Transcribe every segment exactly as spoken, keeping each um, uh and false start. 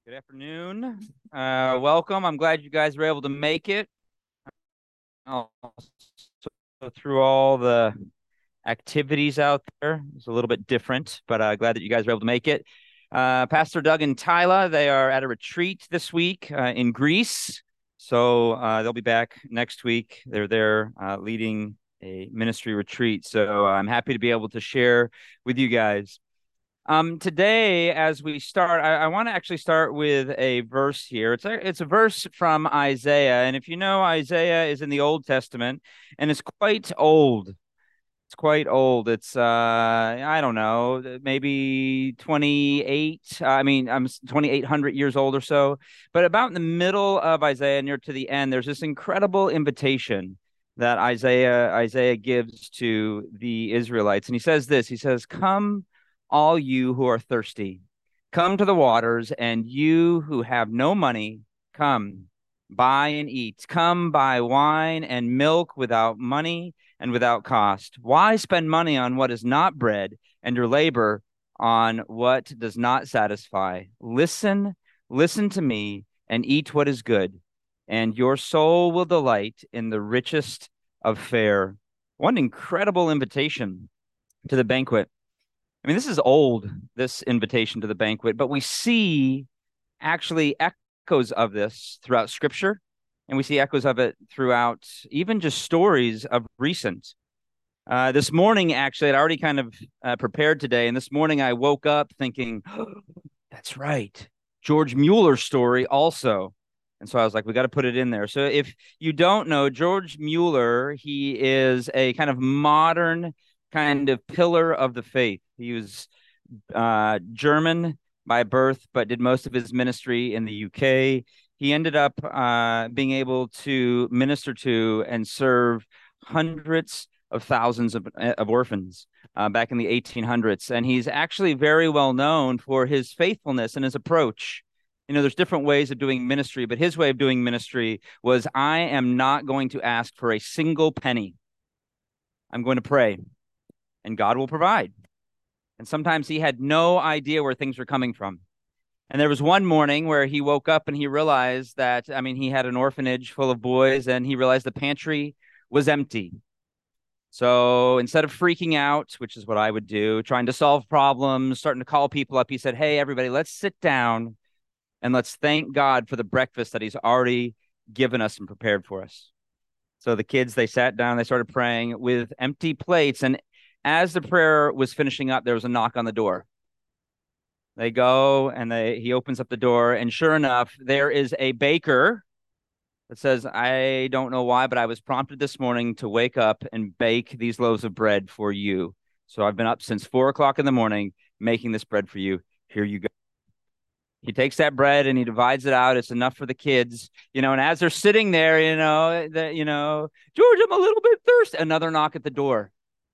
Good afternoon. Uh, welcome. I'm glad you guys were able to make it. I'll go through all the activities out there. It's a little bit different, but uh, glad that you guys were able to make it. Uh, Pastor Doug and Tyla, they are at a retreat this week uh, in Greece. So uh, they'll be back next week. They're there uh, leading a ministry retreat. So I'm happy to be able to share with you guys. Um, today, as we start, I, I want to actually start with a verse here. It's a, it's a verse from Isaiah. And if you know, Isaiah is in the Old Testament and it's quite old. It's quite old. It's, uh, I don't know, maybe twenty-eight. I mean, I'm twenty-eight hundred years old or so. But about in the middle of Isaiah, near to the end, there's this incredible invitation that Isaiah Isaiah gives to the Israelites. And he says this, he says, "Come, all you who are thirsty, come to the waters, and you who have no money, come, buy and eat. Come buy wine and milk without money and without cost. Why spend money on what is not bread and your labor on what does not satisfy? Listen, listen to me and eat what is good, and your soul will delight in the richest of fare." What an incredible invitation to the banquet. I mean, this is old, this invitation to the banquet, but we see actually echoes of this throughout scripture, and we see echoes of it throughout even just stories of recent. Uh, this morning, actually, I'd already kind of uh, prepared today, and this morning I woke up thinking, oh, that's right, George Mueller's story also. And so I was like, we got to put it in there. So if you don't know, George Mueller, he is a kind of modern kind of pillar of the faith. He was uh, German by birth, but did most of his ministry in the U K. He ended up uh, being able to minister to and serve hundreds of thousands of, of orphans uh, back in the eighteen hundreds. And he's actually very well known for his faithfulness and his approach. You know, there's different ways of doing ministry, but his way of doing ministry was, I am not going to ask for a single penny. I'm going to pray, and God will provide. And sometimes he had no idea where things were coming from. And there was one morning where he woke up and he realized that, I mean, he had an orphanage full of boys, and he realized the pantry was empty. So instead of freaking out, which is what I would do, trying to solve problems, starting to call people up, he said, "Hey, everybody, let's sit down and let's thank God for the breakfast that he's already given us and prepared for us." So the kids, they sat down, they started praying with empty plates. And as the prayer was finishing up, there was a knock on the door. They go and they he opens up the door, and sure enough, there is a baker that says, "I don't know why, but I was prompted this morning to wake up and bake these loaves of bread for you. So I've been up since four o'clock in the morning making this bread for you. Here you go." He takes that bread and he divides it out. It's enough for the kids, you know. And as they're sitting there, you know, that you know, "George, I'm a little bit thirsty." Another knock at the door.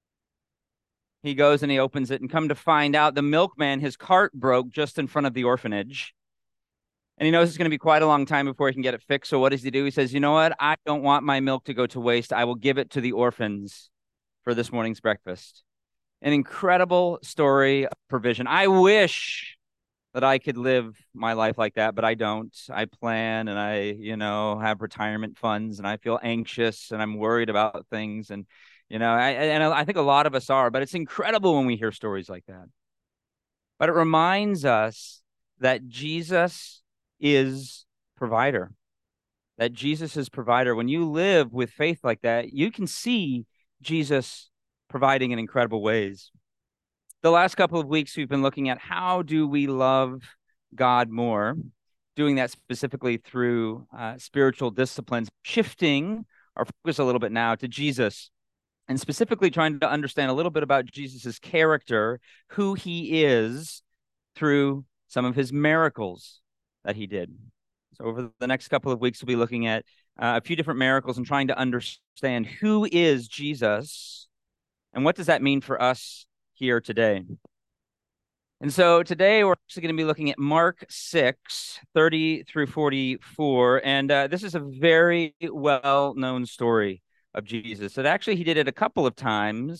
He goes and he opens it, and come to find out, the milkman, his cart broke just in front of the orphanage. And he knows it's going to be quite a long time before he can get it fixed. So what does he do? He says, "You know what? I don't want my milk to go to waste. I will give it to the orphans for this morning's breakfast." An incredible story of provision. I wish that I could live my life like that, but I don't. I plan and I, you know, have retirement funds, and I feel anxious and I'm worried about things. And, you know, I, and I think a lot of us are, but it's incredible when we hear stories like that. But it reminds us that Jesus is provider, that Jesus is provider. When you live with faith like that, you can see Jesus providing in incredible ways. The last couple of weeks, we've been looking at how do we love God more, doing that specifically through uh, spiritual disciplines, shifting our focus a little bit now to Jesus, and specifically trying to understand a little bit about Jesus's character, who he is, through some of his miracles that he did. So over the next couple of weeks, we'll be looking at uh, a few different miracles and trying to understand who is Jesus and what does that mean for us here today. And so today we're actually going to be looking at Mark six, thirty through forty-four. And uh, this is a very well-known story of Jesus. And actually, he did it a couple of times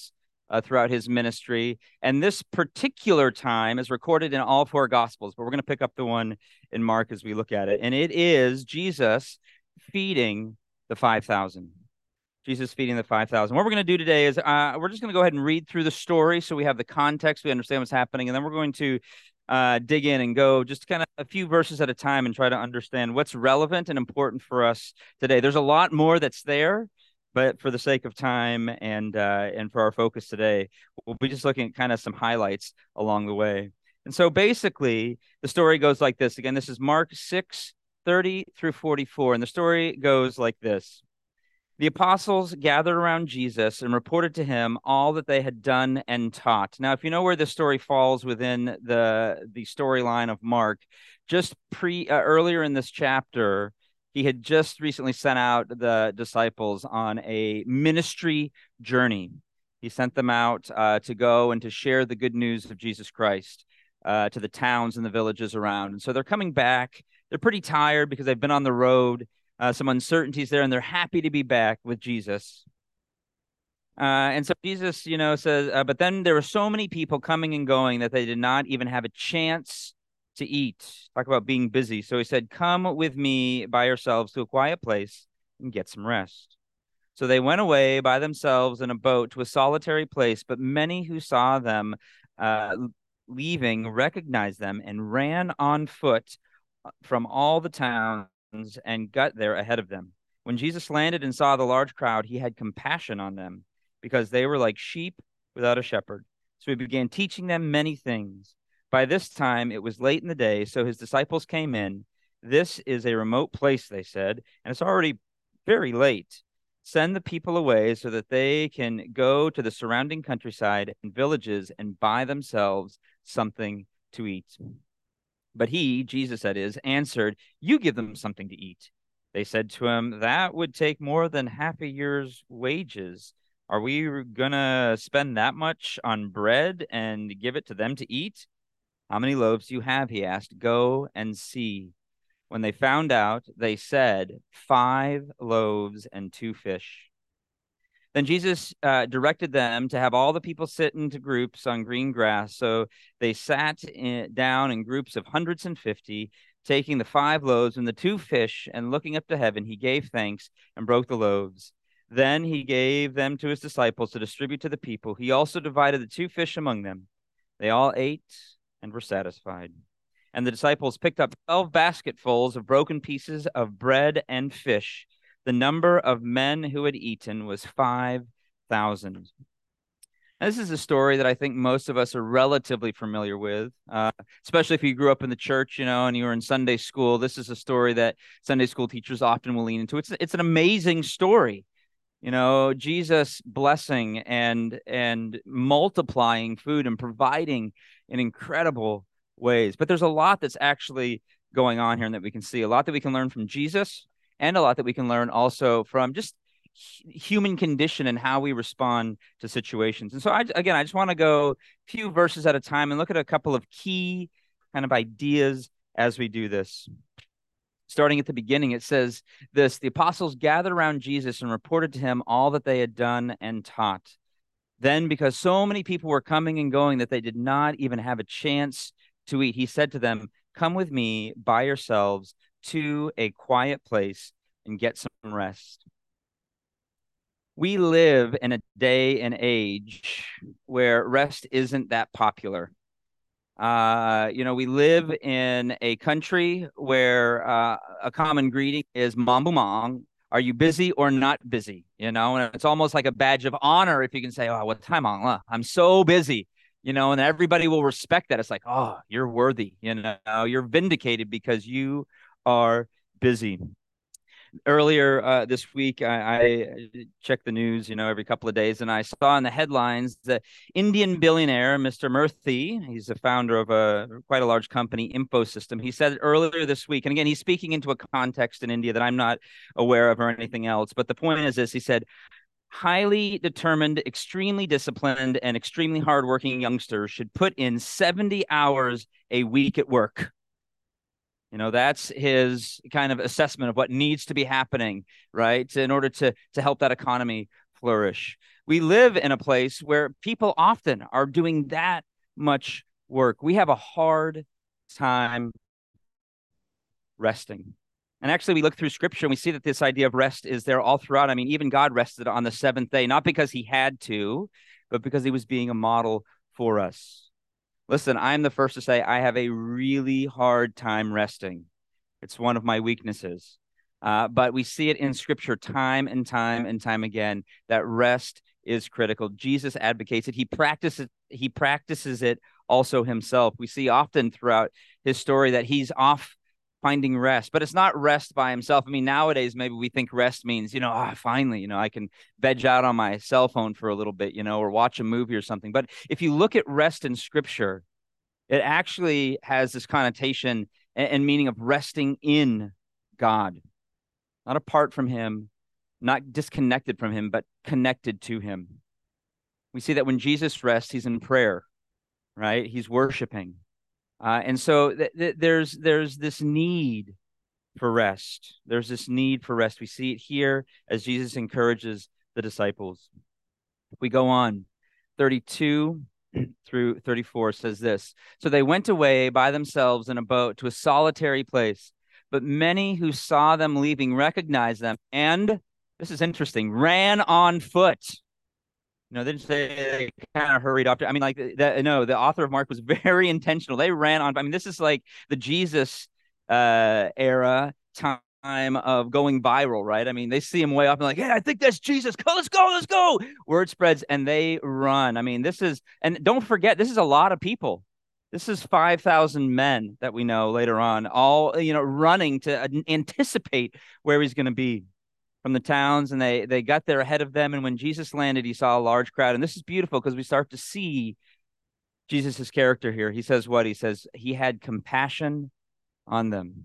uh, throughout his ministry. And this particular time is recorded in all four Gospels, but we're going to pick up the one in Mark as we look at it. And it is Jesus feeding the five thousand. Jesus feeding the five thousand. What we're going to do today is uh, we're just going to go ahead and read through the story so we have the context, we understand what's happening, and then we're going to uh, dig in and go just kind of a few verses at a time and try to understand what's relevant and important for us today. There's a lot more that's there, but for the sake of time and uh, and for our focus today, we'll be just looking at kind of some highlights along the way. And so basically, the story goes like this. Again, this is Mark six, thirty through forty-four, and the story goes like this. The apostles gathered around Jesus and reported to him all that they had done and taught. Now, if you know where this story falls within the the storyline of Mark, just pre uh, earlier in this chapter, he had just recently sent out the disciples on a ministry journey. He sent them out uh, to go and to share the good news of Jesus Christ uh, to the towns and the villages around. And so they're coming back. They're pretty tired because they've been on the road. Uh, some uncertainties there, and they're happy to be back with Jesus. Uh, and so Jesus, you know, says, uh, but then there were so many people coming and going that they did not even have a chance to eat. Talk about being busy. So he said, come with me by yourselves to a quiet place and get some rest. So they went away by themselves in a boat to a solitary place, but many who saw them uh, leaving recognized them and ran on foot from all the towns and got there ahead of them. When Jesus landed and saw the large crowd, he had compassion on them because they were like sheep without a shepherd. So he began teaching them many things. By this time, it was late in the day, so his disciples came in. This is a remote place, they said, and it's already very late. Send the people away so that they can go to the surrounding countryside and villages and buy themselves something to eat. But he, Jesus that is, answered, you give them something to eat. They said to him, that would take more than half a year's wages. Are we going to spend that much on bread and give it to them to eat? How many loaves do you have? He asked. Go and see. When they found out, they said, five loaves and two fish. Then Jesus uh, directed them to have all the people sit into groups on green grass. So they sat in, down in groups of hundreds and fifty, taking the five loaves and the two fish, and looking up to heaven, he gave thanks and broke the loaves. Then he gave them to his disciples to distribute to the people. He also divided the two fish among them. They all ate and were satisfied. And the disciples picked up twelve basketfuls of broken pieces of bread and fish. The number of men who had eaten was five thousand. This is a story that I think most of us are relatively familiar with, uh, especially if you grew up in the church, you know, and you were in Sunday school. This is a story that Sunday school teachers often will lean into. It's it's an amazing story, you know, Jesus blessing and and multiplying food and providing in incredible ways. But there's a lot that's actually going on here and that we can see, a lot that we can learn from Jesus, and a lot that we can learn also from just human condition and how we respond to situations. And so, I, again, I just want to go a few verses at a time and look at a couple of key kind of ideas as we do this. Starting at the beginning, it says this: the apostles gathered around Jesus and reported to him all that they had done and taught. Then, because so many people were coming and going that they did not even have a chance to eat, he said to them, come with me by yourselves to a quiet place and get some rest. We live in a day and age where rest isn't that popular. Uh, you know, we live in a country where uh, a common greeting is "Mambu Mang." Are you busy or not busy? You know, and it's almost like a badge of honor if you can say, "Oh, what time on? I'm so busy." You know, and everybody will respect that. It's like, "Oh, you're worthy." You know, you're vindicated because you are busy. Earlier uh, this week, I, I checked the news, you know, every couple of days, and I saw in the headlines that Indian billionaire Mister Murthy, he's the founder of a quite a large company, Infosystem. He said earlier this week, and again, he's speaking into a context in India that I'm not aware of or anything else, but the point is this: he said, highly determined, extremely disciplined, and extremely hardworking youngsters should put in seventy hours a week at work. You know, that's his kind of assessment of what needs to be happening, right, in order to to help that economy flourish. We live in a place where people often are doing that much work. We have a hard time resting. And actually, we look through scripture and we see that this idea of rest is there all throughout. I mean, even God rested on the seventh day, not because he had to, but because he was being a model for us. Listen, I'm the first to say I have a really hard time resting. It's one of my weaknesses. Uh, but we see it in scripture time and time and time again that rest is critical. Jesus advocates it. He practices he practices it also himself. We see often throughout his story that he's off finding rest, but it's not rest by himself. I mean, nowadays, maybe we think rest means, you know, ah, finally, you know, I can veg out on my cell phone for a little bit, you know, or watch a movie or something. But if you look at rest in scripture, it actually has this connotation and, and meaning of resting in God, not apart from him, not disconnected from him, but connected to him. We see that when Jesus rests, he's in prayer, right? He's worshiping. Uh, and so th- th- there's there's this need for rest. There's this need for rest. We see it here as Jesus encourages the disciples. We go on, thirty-two through thirty-four says this. So they went away by themselves in a boat to a solitary place, but many who saw them leaving recognized them and, this is interesting, ran on foot. You know, they didn't say they kind of hurried up. I mean, like that. No, the author of Mark was very intentional. They ran on. I mean, this is like the Jesus uh, era time of going viral, right? I mean, they see him way up and like, yeah, I think that's Jesus. Go, let's go, let's go. Word spreads and they run. I mean, this is, and don't forget, this is a lot of people. This is five thousand men that we know later on, all, you know, running to anticipate where he's going to be from the towns, and they they got there ahead of them. And when Jesus landed, he saw a large crowd. And this is beautiful because we start to see Jesus's character here. He says what? He says he had compassion on them.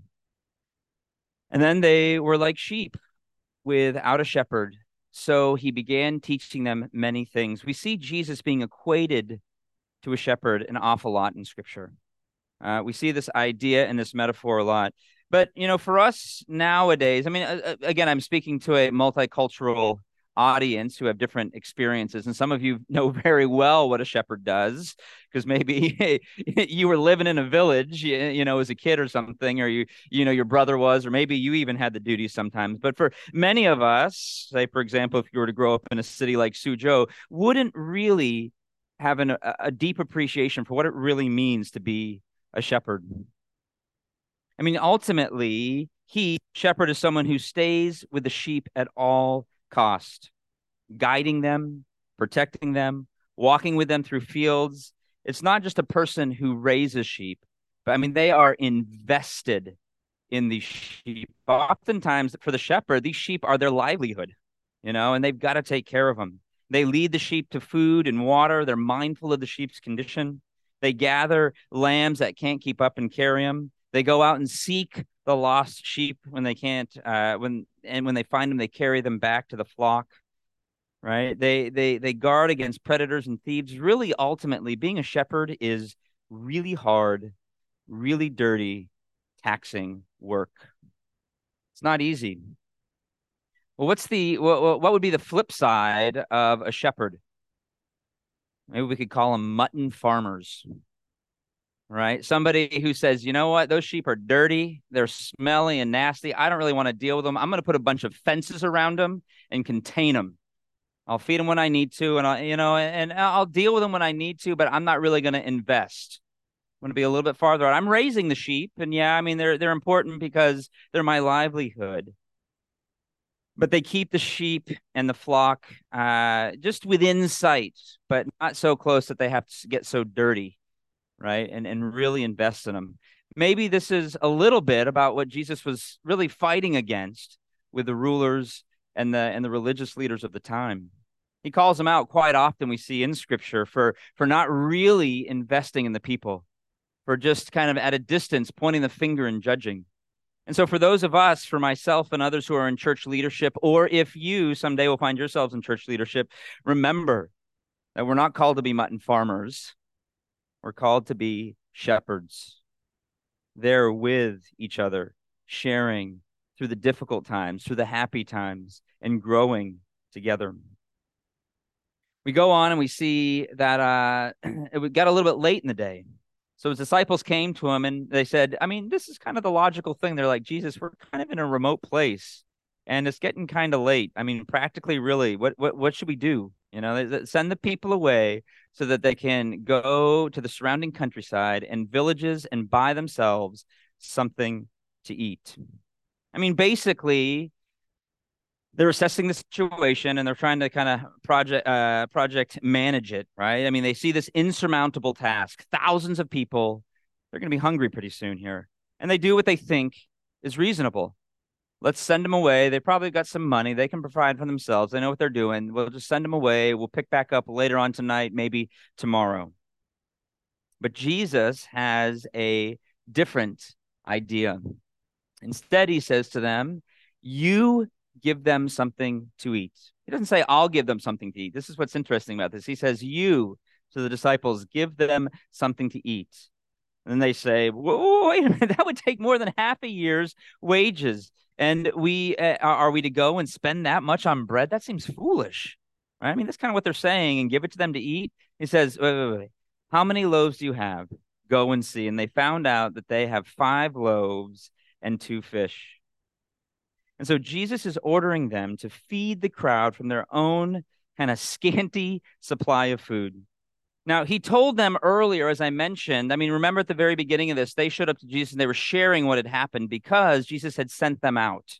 And then they were like sheep without a shepherd. So he began teaching them many things. We see Jesus being equated to a shepherd an awful lot in scripture. Uh, we see this idea and this metaphor a lot. But, you know, for us nowadays, I mean, uh, again, I'm speaking to a multicultural audience who have different experiences. And some of you know very well what a shepherd does, because maybe you were living in a village, you know, as a kid or something, or you, you know, your brother was, or maybe you even had the duties sometimes. But for many of us, say, for example, if you were to grow up in a city like Suzhou, wouldn't really have an, a, a deep appreciation for what it really means to be a shepherd. I mean, ultimately, he, shepherd, is someone who stays with the sheep at all cost, guiding them, protecting them, walking with them through fields. It's not just a person who raises sheep, but I mean, they are invested in these sheep. Oftentimes, for the shepherd, these sheep are their livelihood, you know, and they've got to take care of them. They lead the sheep to food and water. They're mindful of the sheep's condition. They gather lambs that can't keep up and carry them. They go out and seek the lost sheep when they can't, uh, when and when they find them, they carry them back to the flock. Right? They they they guard against predators and thieves. Really, ultimately, being a shepherd is really hard, really dirty, taxing work. It's not easy. Well, what's the what, what would be the flip side of a shepherd? Maybe we could call them mutton farmers, right? Somebody who says, you know what, those sheep are dirty, they're smelly and nasty. I don't really want to deal with them. I'm going to put a bunch of fences around them and contain them. I'll feed them when I need to, and I, you know, and I'll deal with them when I need to, but I'm not really going to invest. I'm going to be a little bit farther out. I'm raising the sheep, and yeah, I mean they're they're important because they're my livelihood. But they keep the sheep and the flock uh, just within sight, but not so close that they have to get so dirty, right? And and really invest in them. Maybe this is a little bit about what Jesus was really fighting against with the rulers and the and the religious leaders of the time. He calls them out quite often, we see in scripture, for for not really investing in the people, for just kind of at a distance pointing the finger and judging. And so for those of us, for myself and others who are in church leadership, or if you someday will find yourselves in church leadership, remember that we're not called to be mutton farmers. We're called to be shepherds. There with each other, sharing through the difficult times, through the happy times, and growing together. We go on and we see that uh, it got a little bit late in the day. So his disciples came to him and they said, I mean, this is kind of the logical thing. They're like, Jesus, we're kind of in a remote place and it's getting kind of late. I mean, practically, really, what what what should we do? You know, they- send the people away so that they can go to the surrounding countryside and villages and buy themselves something to eat. I mean, basically, they're assessing the situation and they're trying to kind of project uh, project manage it, right? I mean, they see this insurmountable task, thousands of people, they're going to be hungry pretty soon here, and they do what they think is reasonable. Let's send them away. They probably got some money. They can provide for themselves. They know what they're doing. We'll just send them away. We'll pick back up later on tonight, maybe tomorrow. But Jesus has a different idea. Instead, he says to them, you give them something to eat. He doesn't say, I'll give them something to eat. This is what's interesting about this. He says, you, to the disciples, give them something to eat. And then they say, whoa, wait a minute, that would take more than half a year's wages. And we uh, are we to go and spend that much on bread? That seems foolish. Right? I mean, that's kind of what they're saying, and give it to them to eat. He says, wait, wait, wait. How many loaves do you have? Go and see. And they found out that they have five loaves and two fish. And so Jesus is ordering them to feed the crowd from their own kind of scanty supply of food. Now, he told them earlier, as I mentioned, I mean, remember at the very beginning of this, they showed up to Jesus and they were sharing what had happened because Jesus had sent them out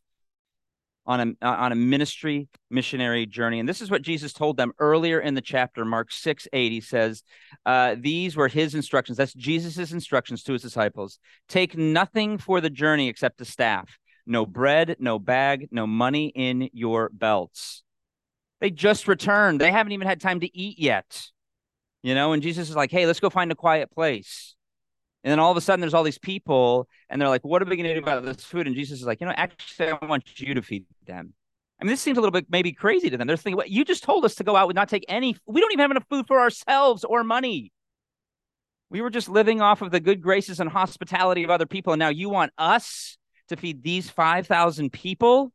on a, uh, on a ministry missionary journey. And this is what Jesus told them earlier in the chapter, Mark six eight. He says, uh, these were his instructions. That's Jesus's instructions to his disciples. Take nothing for the journey except the staff. No bread, no bag, no money in your belts. They just returned. They haven't even had time to eat yet. You know, and Jesus is like, hey, let's go find a quiet place. And then all of a sudden there's all these people and they're like, what are we going to do about this food? And Jesus is like, you know, actually, I want you to feed them. I mean, this seems a little bit maybe crazy to them. They're thinking, what, you just told us to go out and not take any. We don't even have enough food for ourselves or money. We were just living off of the good graces and hospitality of other people. And now you want us to feed these five thousand people?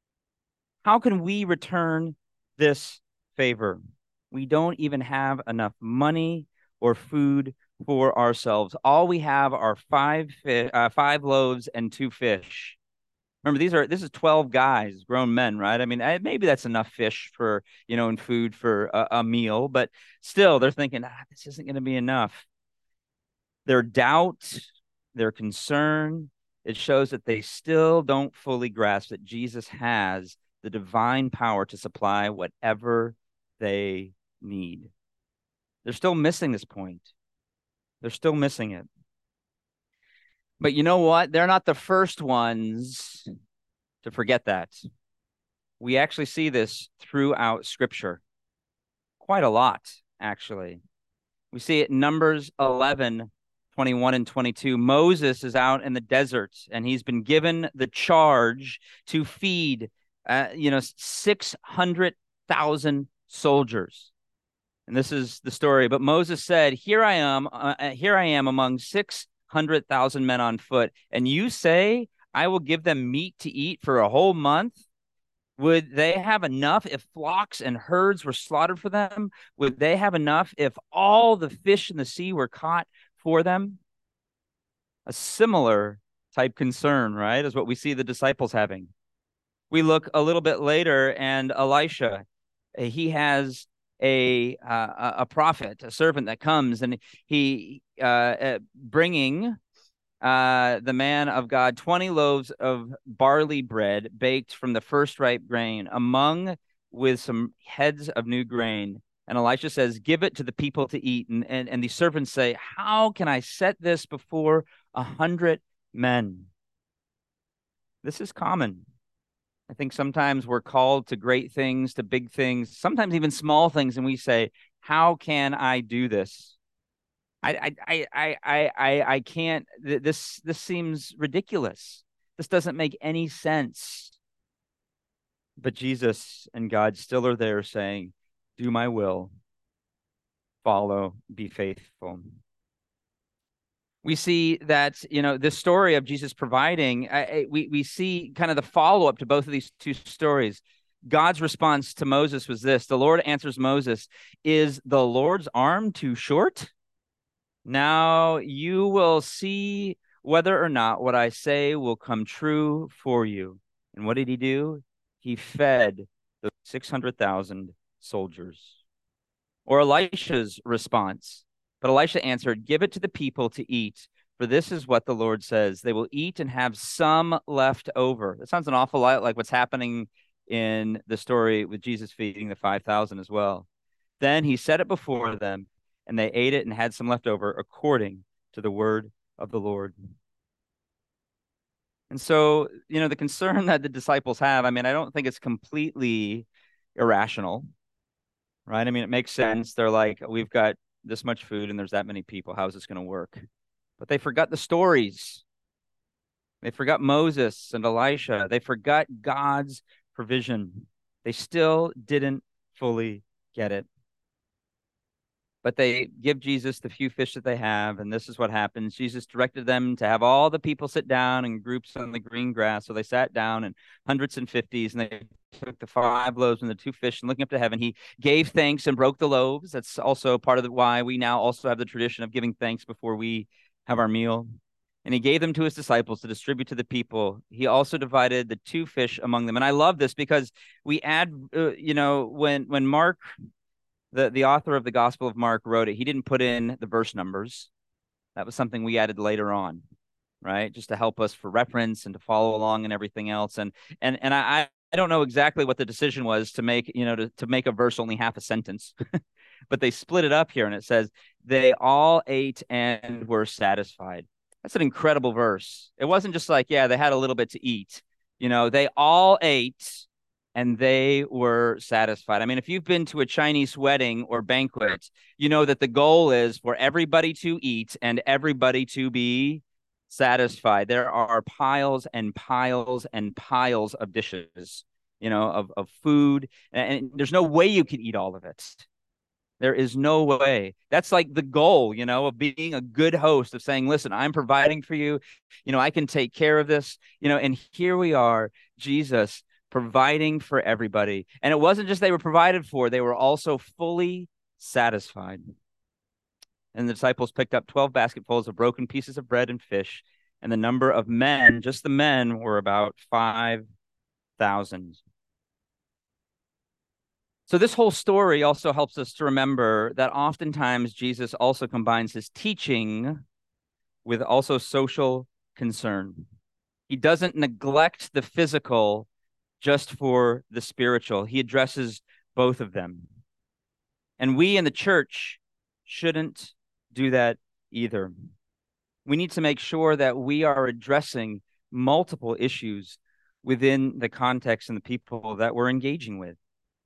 How can we return this favor? We don't even have enough money or food for ourselves. All we have are five fi- uh, five loaves and two fish. Remember, these are this is twelve guys, grown men, right? I mean, maybe that's enough fish for, you know, and food for a, a meal, but still, they're thinking, ah, this isn't going to be enough. Their doubt, their concern, it shows that they still don't fully grasp that Jesus has the divine power to supply whatever they need. They're still missing this point. They're still missing it. But you know what? They're not the first ones to forget that. We actually see this throughout Scripture. Quite a lot, actually. We see it in Numbers eleven, twenty-one and twenty-two. Moses is out in the desert, and he's been given the charge to feed, uh, you know, six hundred thousand soldiers. And this is the story. But Moses said, here I am, uh, here I am among six hundred thousand men on foot. And you say, I will give them meat to eat for a whole month. Would they have enough if flocks and herds were slaughtered for them? Would they have enough if all the fish in the sea were caught for them? A similar type concern, right, is what we see the disciples having. We look a little bit later, and Elisha, he has a uh, a prophet, a servant that comes, and he uh, uh, bringing uh, the man of God twenty loaves of barley bread baked from the first ripe grain, among with some heads of new grain. And Elisha says, give it to the people to eat. And, and, and the servants say, how can I set this before a hundred men? This is common. I think sometimes we're called to great things, to big things, sometimes even small things, and we say, how can I do this? I I I I I I can't. This this seems ridiculous. This doesn't make any sense. But Jesus and God still are there saying, do my will, follow, be faithful. We see that, you know, the story of Jesus providing, I, I, we, we see kind of the follow-up to both of these two stories. God's response to Moses was this. The Lord answers Moses, "Is the Lord's arm too short? Now you will see whether or not what I say will come true for you." And what did he do? He fed the six hundred thousand soldiers. Or Elisha's response. But Elisha answered, "Give it to the people to eat, for this is what the Lord says. They will eat and have some left over." That sounds an awful lot like what's happening in the story with Jesus feeding the five thousand as well. Then he set it before them, and they ate it and had some left over according to the word of the Lord. And so, you know, the concern that the disciples have, I mean, I don't think it's completely irrational, right? I mean, it makes sense. They're like, we've got this much food and there's that many people. How is this going to work? But they forgot the stories. They forgot Moses and Elisha. They forgot God's provision. They still didn't fully get it. But they give Jesus the few fish that they have, and this is what happens. Jesus directed them to have all the people sit down in groups on the green grass. So they sat down in hundreds and fifties, and they took the five loaves and the two fish, and looking up to heaven, he gave thanks and broke the loaves. That's also part of the, why we now also have the tradition of giving thanks before we have our meal. And he gave them to his disciples to distribute to the people. He also divided the two fish among them. And I love this because we add, uh, you know, when when Mark... The, the author of the Gospel of Mark wrote it, he didn't put in the verse numbers. That was something we added later on, right? Just to help us for reference and to follow along and everything else. And and and I, I don't know exactly what the decision was to make, you know, to, to make a verse only half a sentence. But they split it up here, and it says, "They all ate and were satisfied." That's an incredible verse. It wasn't just like, yeah, they had a little bit to eat. You know, they all ate and they were satisfied. I mean, if you've been to a Chinese wedding or banquet, you know that the goal is for everybody to eat and everybody to be satisfied. There are piles and piles and piles of dishes, you know, of, of food, and there's no way you can eat all of it. There is no way. That's like the goal, you know, of being a good host, of saying, listen, I'm providing for you. You know, I can take care of this, you know, and here we are, Jesus providing for everybody. And it wasn't just they were provided for, they were also fully satisfied. And the disciples picked up twelve basketfuls of broken pieces of bread and fish, and the number of men, just the men, were about five thousand. So this whole story also helps us to remember that oftentimes Jesus also combines his teaching with also social concern. He doesn't neglect the physical just for the spiritual. He addresses both of them. And we in the church shouldn't do that either. We need to make sure that we are addressing multiple issues within the context and the people that we're engaging with.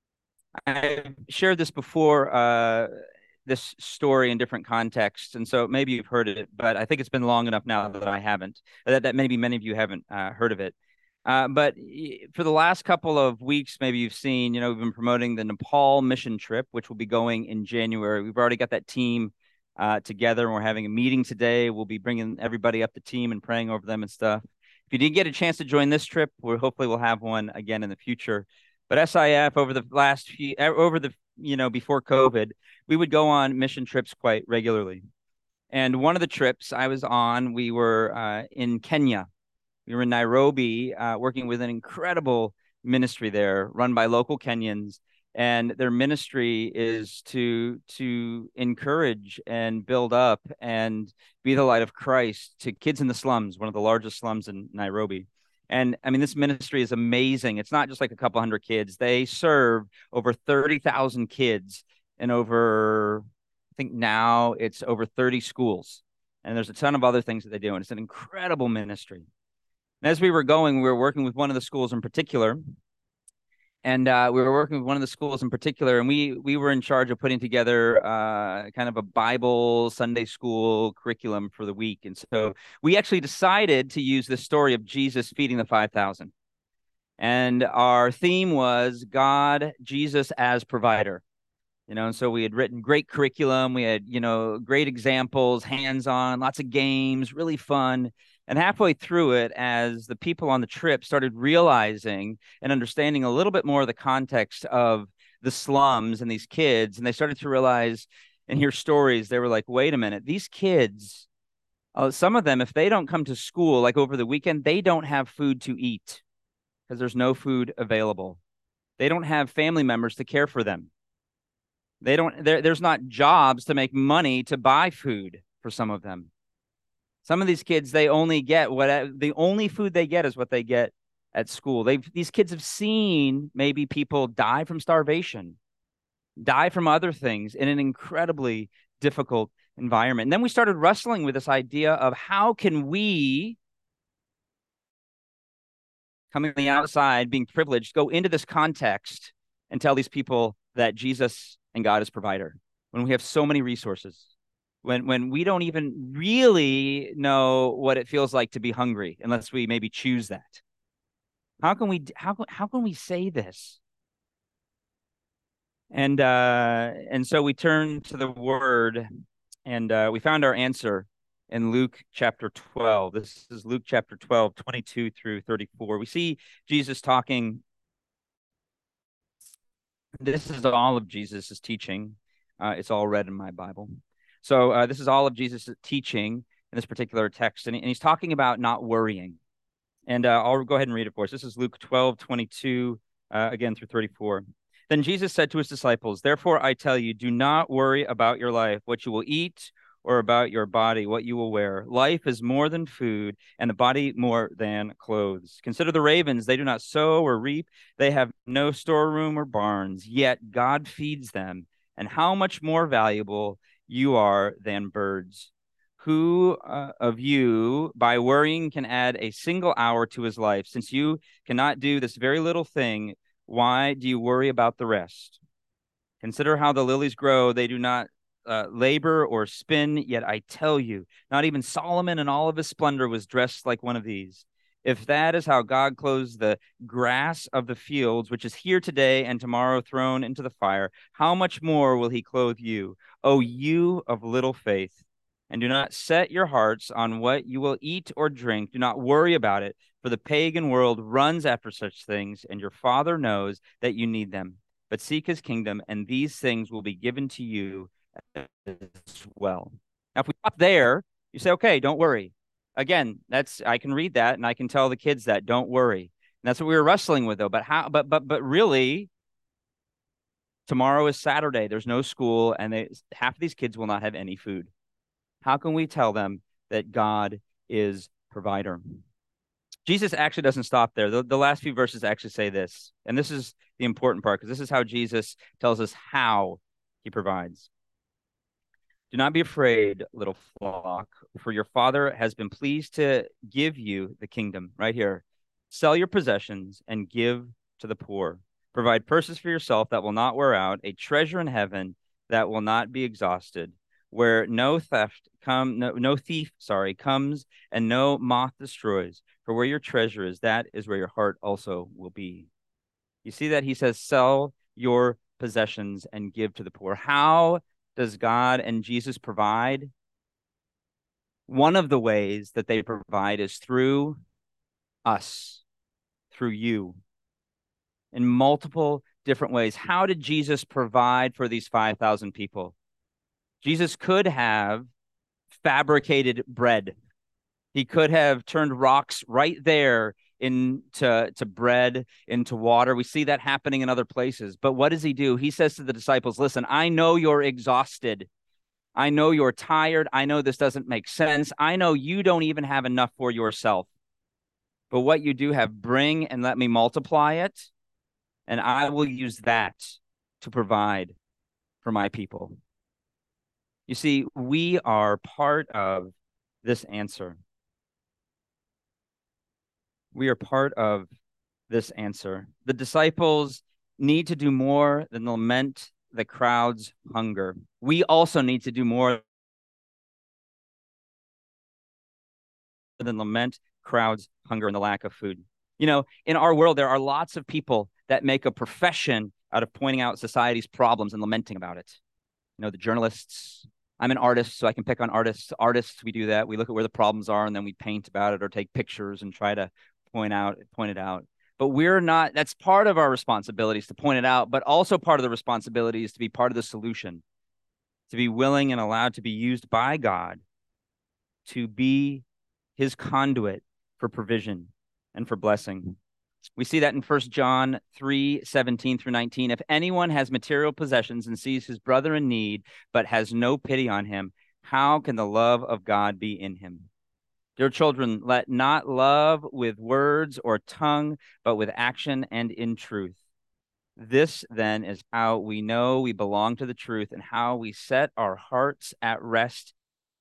I've shared this before, uh, this story in different contexts, and so maybe you've heard it, but I think it's been long enough now that I haven't, that, that maybe many of you haven't uh, heard of it. Uh, but for the last couple of weeks, maybe you've seen, you know, we've been promoting the Nepal mission trip, which will be going in January. We've already got that team uh, together, and we're having a meeting today. We'll be bringing everybody up the team and praying over them and stuff. If you didn't get a chance to join this trip, we're hopefully we'll have one again in the future. But S I F over the last few, over the, you know, before COVID, we would go on mission trips quite regularly. And one of the trips I was on, we were uh, in Kenya. We were in Nairobi, uh, working with an incredible ministry there run by local Kenyans. And their ministry is to to encourage and build up and be the light of Christ to kids in the slums, one of the largest slums in Nairobi. And I mean, this ministry is amazing. It's not just like a couple hundred kids. They serve over thirty thousand kids and over, I think now it's over thirty schools. And there's a ton of other things that they do. And it's an incredible ministry. And as we were going, we were working with one of the schools in particular. And uh, we were working with one of the schools in particular, and we we were in charge of putting together uh, kind of a Bible Sunday school curriculum for the week. And so we actually decided to use this story of Jesus feeding the five thousand. And our theme was God, Jesus as provider. You know, and so we had written great curriculum. We had, you know, great examples, hands-on, lots of games, really fun. And halfway through it, as the people on the trip started realizing and understanding a little bit more of the context of the slums and these kids, and they started to realize and hear stories, they were like, wait a minute, these kids, uh, some of them, if they don't come to school like over the weekend, they don't have food to eat because there's no food available. They don't have family members to care for them. They don't, there, there's not jobs to make money to buy food for some of them. Some of these kids, they only get what the only food they get is what they get at school. They these kids have seen maybe people die from starvation, die from other things in an incredibly difficult environment. And then we started wrestling with this idea of how can we, coming from the outside, being privileged, go into this context and tell these people that Jesus and God is provider when we have so many resources. When when we don't even really know what it feels like to be hungry unless we maybe choose that. How can we how how can we say this? And uh, and so we turn to the Word, and uh, we found our answer in Luke chapter twelve. This is Luke chapter twelve, twenty-two through thirty-four. We see Jesus talking. This is all of Jesus' teaching. Uh, it's all read in my Bible. So uh, this is all of Jesus' teaching in this particular text, and, and he's talking about not worrying. And uh, I'll go ahead and read it for us. This is Luke twelve, twenty-two, uh, again through thirty-four. Then Jesus said to his disciples, therefore I tell you, do not worry about your life, what you will eat, or about your body, what you will wear. Life is more than food, and the body more than clothes. Consider the ravens. They do not sow or reap. They have no storeroom or barns, yet God feeds them. And how much more valuable you are than birds. Who uh, of you, by worrying, can add a single hour to his life? Since you cannot do this very little thing, why do you worry about the rest? Consider how the lilies grow. They do not uh, labor or spin, yet I tell you, not even Solomon in all of his splendor was dressed like one of these. If that is how God clothes the grass of the fields, which is here today and tomorrow thrown into the fire, how much more will he clothe you, O you of little faith? And do not set your hearts on what you will eat or drink. Do not worry about it, for the pagan world runs after such things, and your Father knows that you need them. But seek his kingdom, and these things will be given to you as well. Now, if we stop there, you say, okay, don't worry. Again, that's I can read that, and I can tell the kids that, don't worry. And that's what we were wrestling with, though. But how? But but but really, tomorrow is Saturday. There's no school, and they, half of these kids will not have any food. How can we tell them that God is provider? Jesus actually doesn't stop there. The, the last few verses actually say this, and this is the important part, because this is how Jesus tells us how he provides. Do not be afraid, little flock, for your Father has been pleased to give you the kingdom. Right here. Sell your possessions and give to the poor. Provide purses for yourself that will not wear out, a treasure in heaven that will not be exhausted, where no theft come, no, no thief, sorry, comes, and no moth destroys. For where your treasure is, that is where your heart also will be. You see that he says, sell your possessions and give to the poor. How does God and Jesus provide? One of the ways that they provide is through us, through you, in multiple different ways. How did Jesus provide for these five thousand people? Jesus could have fabricated bread. He could have turned rocks right there into to bread, into water. We see that happening in other places. But what does he do? He says to the disciples, listen, I know you're exhausted. I know you're tired. I know this doesn't make sense. I know you don't even have enough for yourself. But what you do have, bring and let me multiply it, and I will use that to provide for my people. You see, we are part of this answer. We are part of this answer. The disciples need to do more than lament the crowd's hunger. We also need to do more than lament crowd's hunger and the lack of food. You know, in our world, there are lots of people that make a profession out of pointing out society's problems and lamenting about it. You know, the journalists, I'm an artist, so I can pick on artists. Artists, we do that. We look at where the problems are, and then we paint about it or take pictures and try to point out, point it out. But we're not, that's part of our responsibilities to point it out, but also part of the responsibility is to be part of the solution, to be willing and allowed to be used by God to be his conduit for provision and for blessing. We see that in First John three, seventeen through nineteen. If anyone has material possessions and sees his brother in need, but has no pity on him, how can the love of God be in him? Dear children, let not love with words or tongue, but with action and in truth. This, then, is how we know we belong to the truth and how we set our hearts at rest.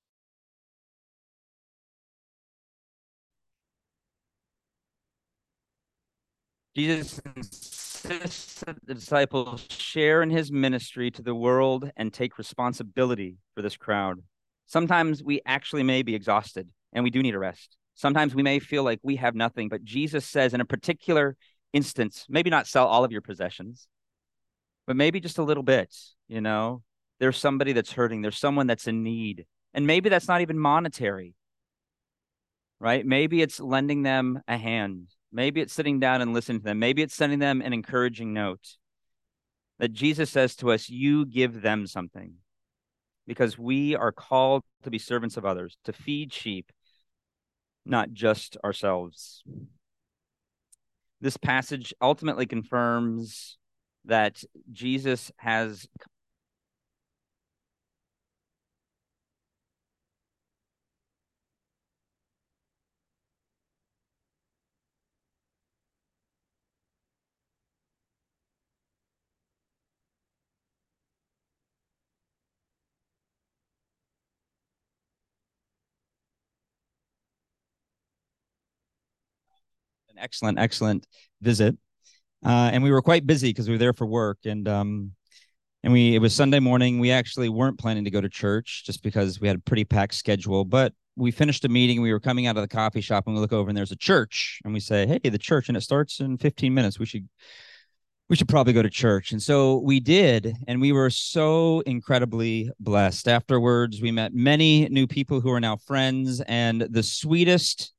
Jesus insists that the disciples share in his ministry to the world and take responsibility for this crowd. Sometimes we actually may be exhausted and we do need a rest. Sometimes we may feel like we have nothing, but Jesus says in a particular instance, maybe not sell all of your possessions, but maybe just a little bit, you know, there's somebody that's hurting. There's someone that's in need. And maybe that's not even monetary, right? Maybe it's lending them a hand. Maybe it's sitting down and listening to them. Maybe it's sending them an encouraging note. That Jesus says to us, you give them something, because we are called to be servants of others, to feed sheep, not just ourselves. This passage ultimately confirms that Jesus has an excellent, excellent visit. Uh, and we were quite busy because we were there for work. And um, and we it was Sunday morning. We actually weren't planning to go to church just because we had a pretty packed schedule. But we finished a meeting. We were coming out of the coffee shop and we look over and there's a church. And we say, hey, the church, and it starts in fifteen minutes. We should we should probably go to church. And so we did, and we were so incredibly blessed. Afterwards, we met many new people who are now friends, and the sweetest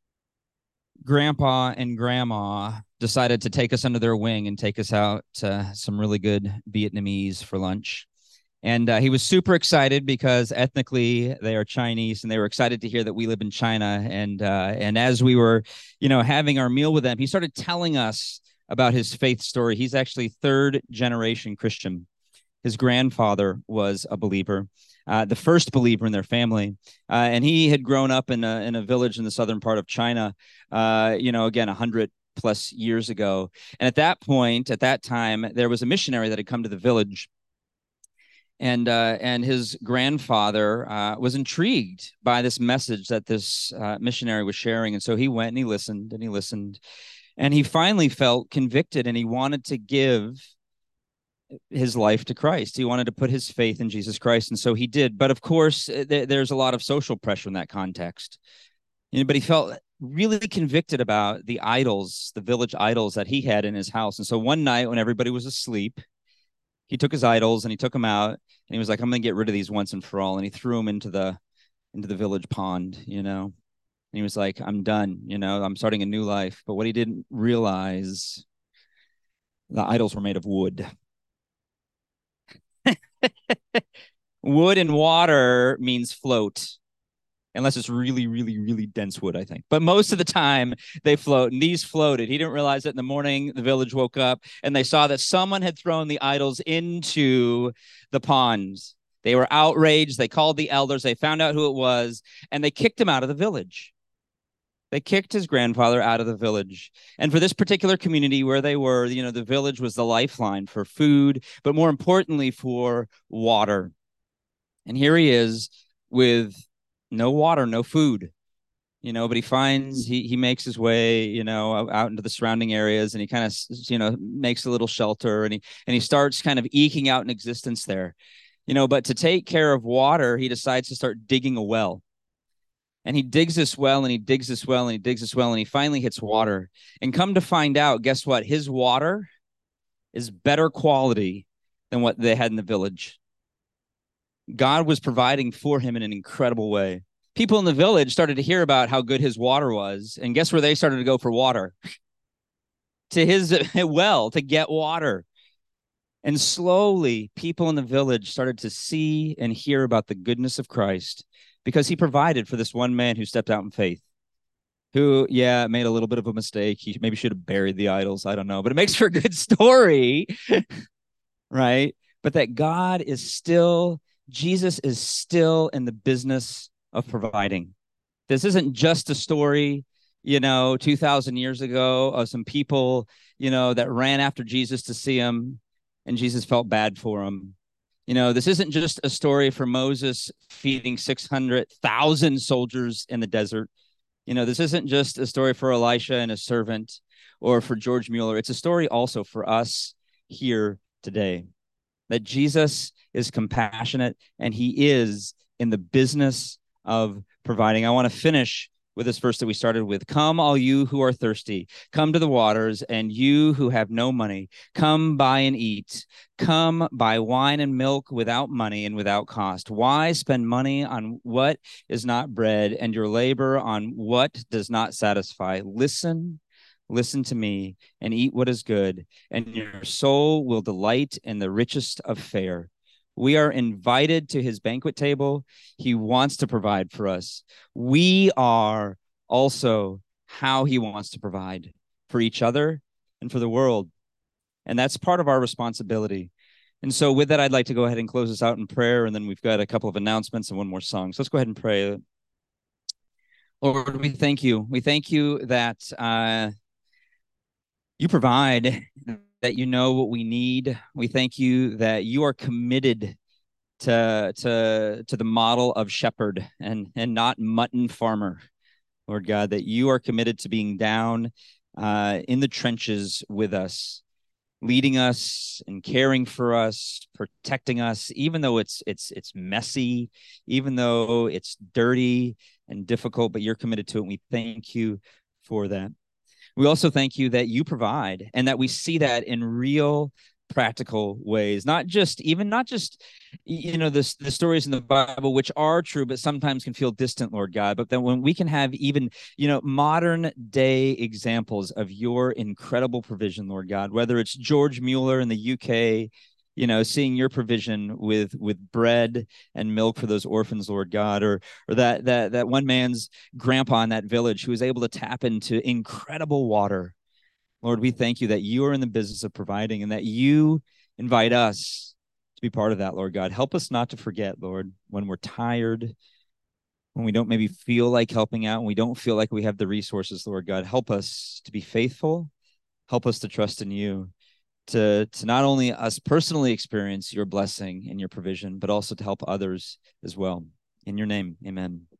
grandpa and grandma decided to take us under their wing and take us out to some really good Vietnamese for lunch. And uh, he was super excited because ethnically they are Chinese, and they were excited to hear that we live in China. And uh, and as we were, you know, having our meal with them, he started telling us about his faith story. He's actually third generation Christian. His grandfather was a believer, uh, the first believer in their family. Uh, and he had grown up in a, in a village in the southern part of China, uh, you know, again, one hundred plus years ago. And at that point, at that time, there was a missionary that had come to the village. And uh, and his grandfather uh, was intrigued by this message that this uh, missionary was sharing. And so he went and he listened and he listened. And he finally felt convicted, and he wanted to give his life to Christ. He wanted to put his faith in Jesus Christ. And so he did. But of course, th- there's a lot of social pressure in that context. You know, but he felt really convicted about the idols, the village idols that he had in his house. And so one night when everybody was asleep, he took his idols and he took them out, and he was like, I'm going to get rid of these once and for all. And he threw them into the into the village pond, you know. And he was like, I'm done, you know, I'm starting a new life. But what he didn't realize, the idols were made of wood. Wood and water means float, unless it's really, really, really dense wood, I think. But most of the time they float, and these floated. He didn't realize it in the morning. The village woke up and they saw that someone had thrown the idols into the ponds. They were outraged. They called the elders. They found out who it was, and they kicked him out of the village. They kicked his grandfather out of the village. And for this particular community where they were, you know, the village was the lifeline for food, but more importantly for water. And here he is with no water, no food, you know, but he finds, he, he makes his way, you know, out into the surrounding areas, and he kind of, you know, makes a little shelter, and he, and he starts kind of eking out an existence there, you know, but to take care of water, he decides to start digging a well. And he digs this well and he digs this well and he digs this well and he finally hits water. And come to find out, guess what? His water is better quality than what they had in the village. God was providing for him in an incredible way. People in the village started to hear about how good his water was. And guess where they started to go for water? To his well to get water. And slowly, people in the village started to see and hear about the goodness of Christ because he provided for this one man who stepped out in faith, who, yeah, made a little bit of a mistake. He maybe should have buried the idols. I don't know, but it makes for a good story, right? But that God is still, Jesus is still in the business of providing. This isn't just a story, you know, two thousand years ago of some people, you know, that ran after Jesus to see him and Jesus felt bad for them. You know, this isn't just a story for Moses feeding six hundred thousand soldiers in the desert. You know, this isn't just a story for Elisha and a servant or for George Mueller. It's a story also for us here today, that Jesus is compassionate and he is in the business of providing. I want to finish with this verse that we started with. Come, all you who are thirsty, come to the waters, and you who have no money, come buy and eat. Come buy wine and milk without money and without cost. Why spend money on what is not bread and your labor on what does not satisfy? Listen, listen to me and eat what is good, and your soul will delight in the richest of fare. We are invited to his banquet table. He wants to provide for us. We are also how he wants to provide for each other and for the world. And that's part of our responsibility. And so with that, I'd like to go ahead and close this out in prayer. And then we've got a couple of announcements and one more song. So let's go ahead and pray. Lord, we thank you. We thank you that uh, you provide, that you know what we need. We thank you that you are committed to to to the model of shepherd and and not mutton farmer, Lord God, that you are committed to being down uh, in the trenches with us, leading us and caring for us, protecting us, even though it's it's it's messy, even though it's dirty and difficult, but you're committed to it. And we thank you for that. We also thank you that you provide and that we see that in real practical ways, not just even not just you know the, the stories in the Bible, which are true but sometimes can feel distant, Lord God, but then when we can have even you know modern day examples of your incredible provision, Lord God, whether it's George Mueller in the U K, you know, seeing your provision with with bread and milk for those orphans, Lord God, or or that that that one man's grandpa in that village who was able to tap into incredible water. Lord, we thank you that you are in the business of providing and that you invite us to be part of that, Lord God. Help us not to forget, Lord, when we're tired, when we don't maybe feel like helping out, when we don't feel like we have the resources, Lord God. Help us to be faithful. Help us to trust in you, to, to not only us personally experience your blessing and your provision, but also to help others as well. In your name, amen.